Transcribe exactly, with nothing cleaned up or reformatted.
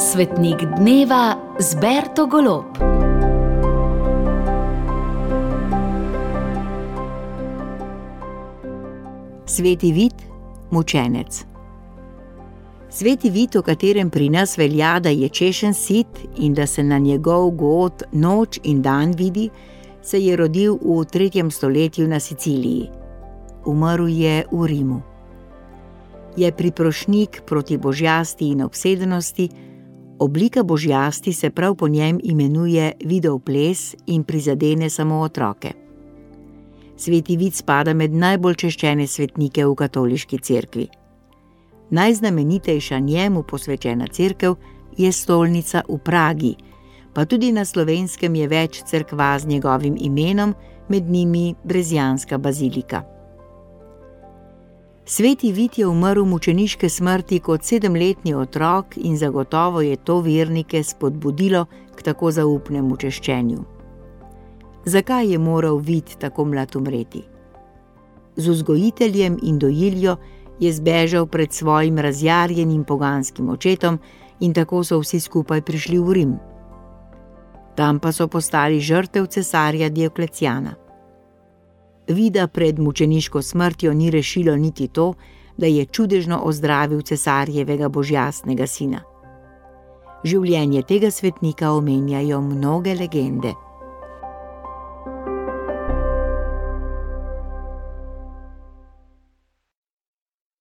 Svetnik dneva z Berto Golob. Sveti Vid, mučenec. Sveti Vid, o katerem pri nas velja, da je češen sit in da se na njegov god noč in dan vidi, se je rodil v tretjem stoletju na Siciliji. Umrl je v Rimu. Je priprošnik proti božjasti in obsedenosti, oblika božjasti se prav po njem imenuje Vidov ples in prizadene samo otroke. Sveti Vid spada med najbolj češčene svetnike v katoliški cerkvi. Najznamenitejša njemu posvečena cerkev je stolnica v Pragi, pa tudi na Slovenskem je več cerkva z njegovim imenom, med njimi Brezjanska bazilika. Sveti Vid je umrl mučeniške smrti kot sedemletni otrok in zagotovo je to vernike spodbudilo k tako zaupnemu češčenju. Zakaj je moral Vid tako mlad umreti? Z vzgojiteljem in dojiljo je zbežal pred svojim razjarjenim poganskim očetom in tako so vsi skupaj prišli v Rim. Tam pa so postali žrtev cesarja Diokleciana. Vida pred mučeniško smrtjo ni rešilo niti to, da je čudežno ozdravil cesarjevega božjastnega sina. Življenje tega svetnika omenjajo mnoge legende.